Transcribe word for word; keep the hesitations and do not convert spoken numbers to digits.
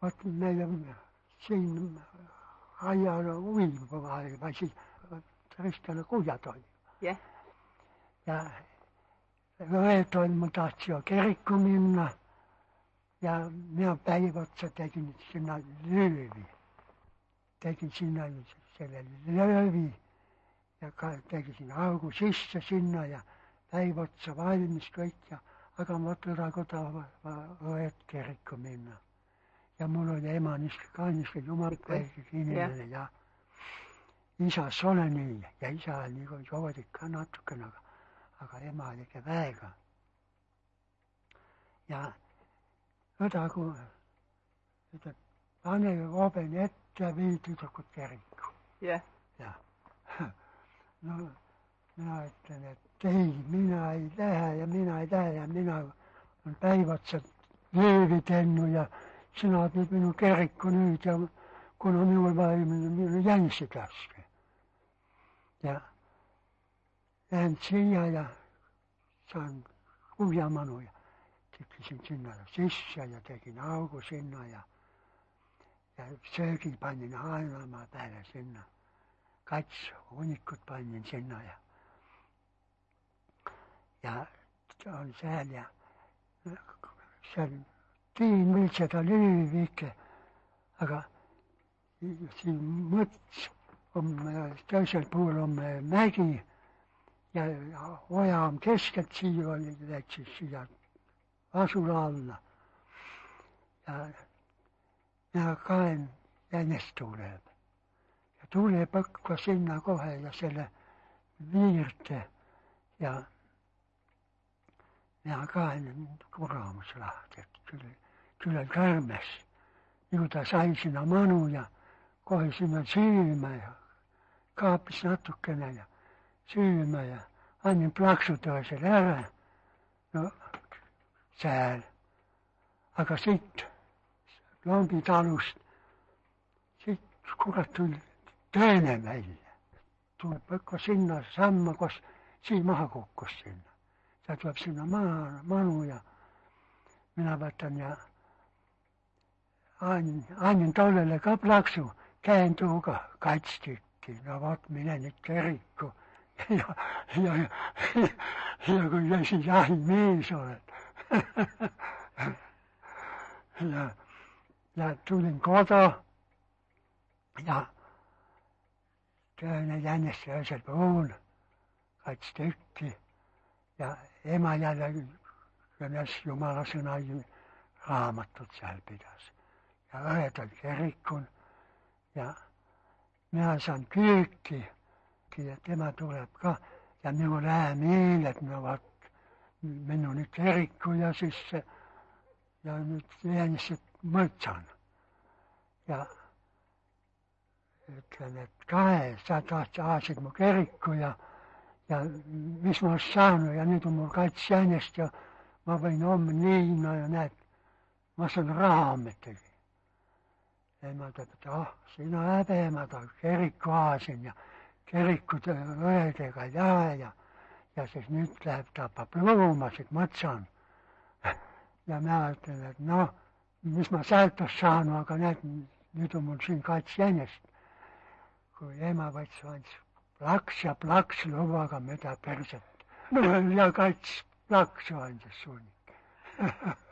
vot meidän siinä ajalla uimaan vai siis Ristiällä kujat oli. Ja. Ja yhdet oli mun tahtio kerikkominna ja minä päivättä tekin sinne löyvi. Tekin sinne siellä löyvi ja tekin sinne auku sisä sinne ja päivättä valmis kaikki ja aika motlaa kotaa yhdet kerikkominna. Ja mulla oli emaniska kanssa jumapäiväkin ihminen ja isä soleni ja isä oli niin kuin joitikkaan natukena, aga ema oli ikka väega. Ja jota kun että pane oven ette ja vii tytökut kerikku. Ja. Ja no minä ajattelin, että ei, minä ei lähde ja minä ei lähde ja minä olen päivätsä leivitellyt ja sinä olet nyt minun kerikko nyt ja kun on minulla vain minun jänsi käske. Ja lähdin siihen ja sain kuhjamanu ja tekisin sinne sisään ja tekin auku sinne ja ja söökin panin ainamaan päälle sinne. Kaikki unikkut panin sinne ja ja on siellä ja sen tiin viltsata lyyvikke, aga siinä mõts on toisel puolella on mägi ja oja on keskelt siia oli läksis siia asula alla. Ja minä kaen jänes tuleb. Ja tulee pakka sinna kohe ja selle viirte ja minä kaen kuramuslahti, että kyllä, kyllä kärmäs. Jota sain sinä manu ja kohe sinä syymä ja kaapis natukena ja syymä ja annin plaksutoisen ära. No sääl. Aga sitten lompitalust, sitten kurat tuli toinen välja. Tuli pakko sinna samma, kos siinä maha kukkos sinna. Se tuleb sinna maa, manu ja minä võtan ja annin, annin tollele ka plaksu, käin tuuga katstükki, no vot mine nüüd kerikku ja, ja, ja, ja kui jäsi jahimees oled. ja, ja tulin kodo ja toinen jännes öisel puhun, kats tükki ja ema jälle kõnes Jumala sõna raamatut seal pidas. Ja õed oli kerikkun ja minä saan küüki ja tema tuleb ka ja minul hää meel, et no vot minu nüüd kerikku ja siis ja nüüd jäänist mõtsan. Ja ütlen, et kahe, sa tahtsid mu kerikku ja ja mis ma oleks saanud ja nüüd on mul kats jänest ja ma võin homme liina ja näed, ma saan raha ometigi. Ema ütleb, et ah, sina häbemata keriku aasin ja kerikud õedega ja ja ja siis nüüd läheb tapab loomasid, mõtsan. Ja mina ütlen, et noh, mis ma sealt oleks saanud, aga näed, nüüd on mul siin kats jänest. Kui ema võttis andis plaks ja plaks lubaga mida perset. No ja kats plaksu andis suunik.